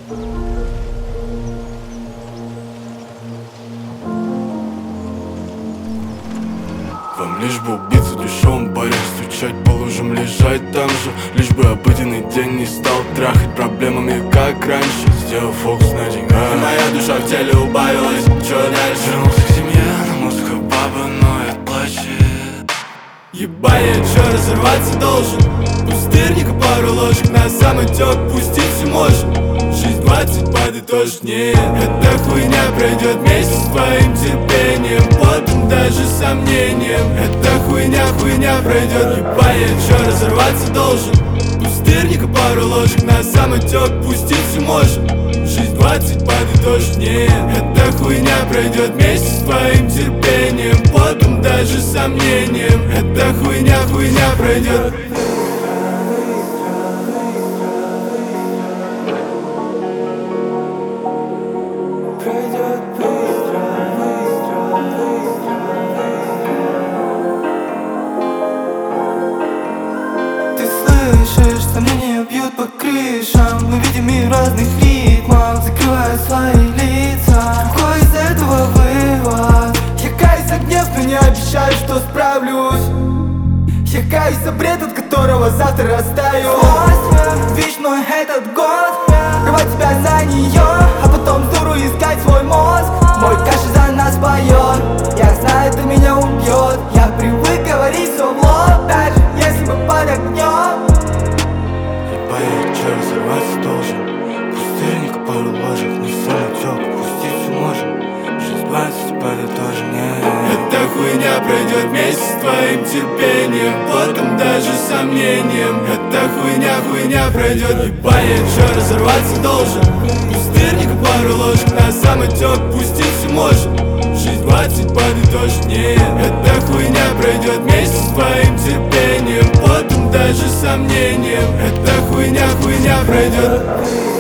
Вам лишь бы убиться дешевым баре, стучать по лужам, лежать там же. Лишь бы обыденный день не стал трахать проблемами, как раньше. Сделал фокус на деньгах, и моя душа в теле убавилась. Чё дальше? Вернулся к семье, на музыку баба ноет, плачет. Ебать, я чё, разорваться должен? Пустырника пару ложек на самотёк пустить все можно. Жизнь 20 подытожить нет. Эта хуйня пройдет вместе с твоим терпением, потом даже сомнением. Эта хуйня пройдет. Ебать, я чё, разорваться должен? Пустырника пару ложек на самотёк пустить все можно. Жизнь 20 подытожить нет. Эта хуйня пройдет вместе с твоим терпением, потом даже сомнением. Эта хуйня пройдет. Сомнения бьют по крышам. Мы видим мир в разных ритмах, закрывая свои лица. Какой из этого вывод? Я каюсь за гнев, но не обещаю, что справлюсь. Я каюсь за бред, от которого завтра растаю. Видишь мой этот год, рвать тебя за нее, а потом с дуру искать свой мозг. Мой каша за нас поет, я знаю, это меня убьет. Я привык говорить все в лоб, даже если мы под огнем. Я чё, разорваться должен? Пустырника пару ложек, не самотёк пустить все можно. Жизнь 20 подытожить нет. Эта хуйня пройдет вместе с твоим терпением, потом даже сомнением. Эта хуйня пройдет. Ебать, я чё, разорваться должен? Пустырника пару ложек на самотёк пустить все можно. Жизнь 20 подытожить нет. Эта хуйня пройдет вместе с твоим терпением, потом даже сомнением. Эта хуйня пройдет.